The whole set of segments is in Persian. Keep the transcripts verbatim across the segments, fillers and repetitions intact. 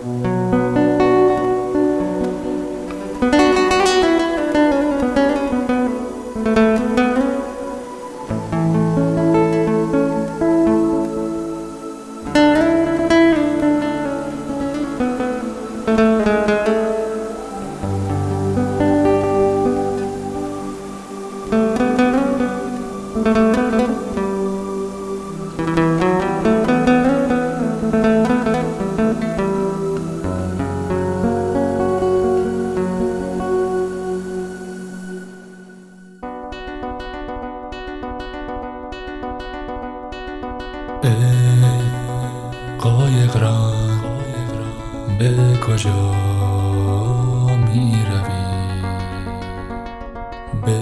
ای قایق ران به کجا می روی؟ به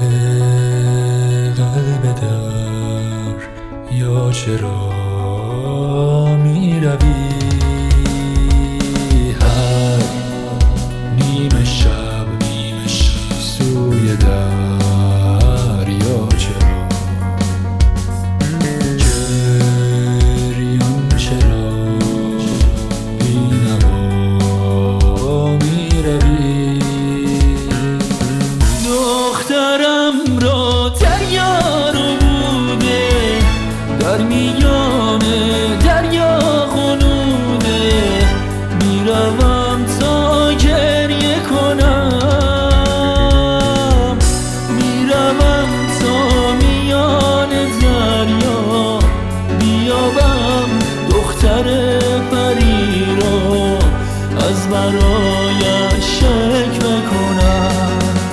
قلب در یا چرا می روی؟ هر نیمه شب سوی در یا چرا در میان دریا غنوده میروم تا گریه کنم، میروم تا میان دریا بیابم دختر پری را از برایش شکوه کنم.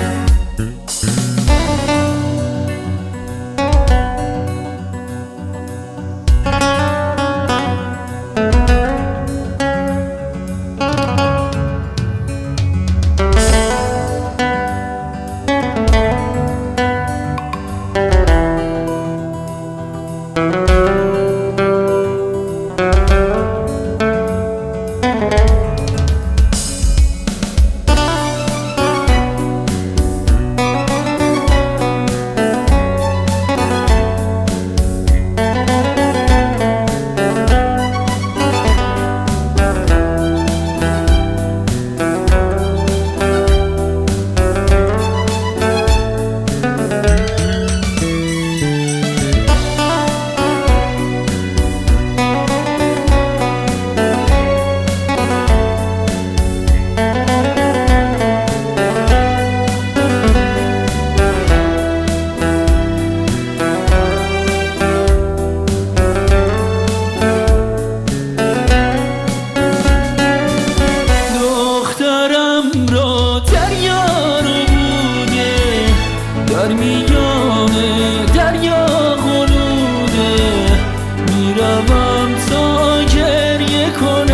در میان دریا غنوده میروم تا گریه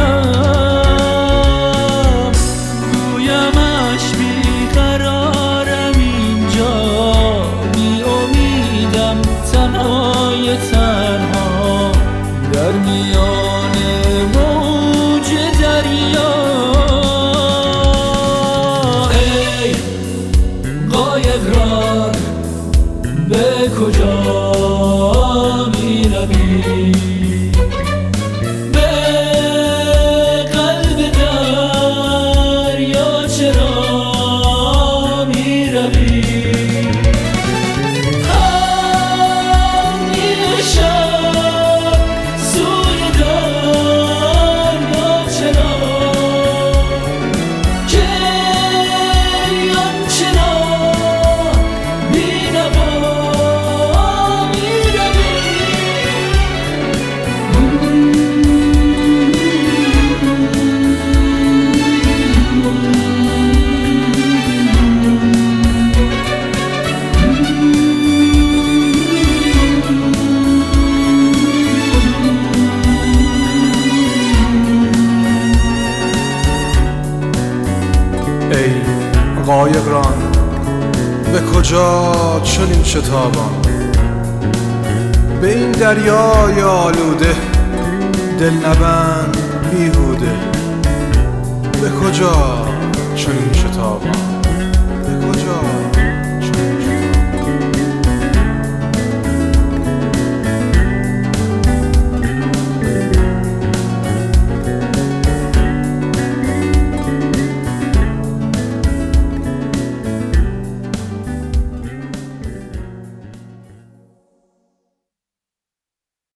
کنم، گویمش بیقرارم اینجا، بی امیدم تنهای تنها در میان موج دریا. ای قایق ران به کجا می روی؟ به قلب دریا چرا می روی؟ هم نیمه شب سوی دریا چرا گریان چرا بینوا ای قایق ران به کجا چنین شتابان؟ به این دریای آلوده دل نبند بیهوده، به کجا چنین شتابان؟